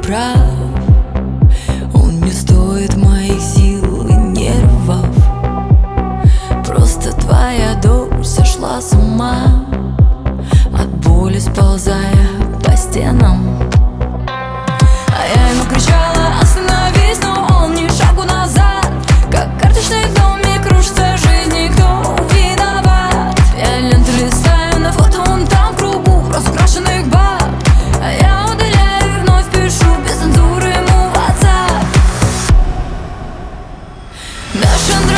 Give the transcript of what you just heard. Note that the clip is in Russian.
прав. Он не стоит моих сил и нервов. Просто твоя дочь сошла с ума, от боли сползая по стенам. А я ему кричала: остановись, но он ни шагу назад. Как карточный домик кружится жизнь, и кто виноват? Я ленты листаю, на фото он там в кругу разукрашенных баб. А я удаляю и вновь пишу без цензуры ему в WhatsApp. Наша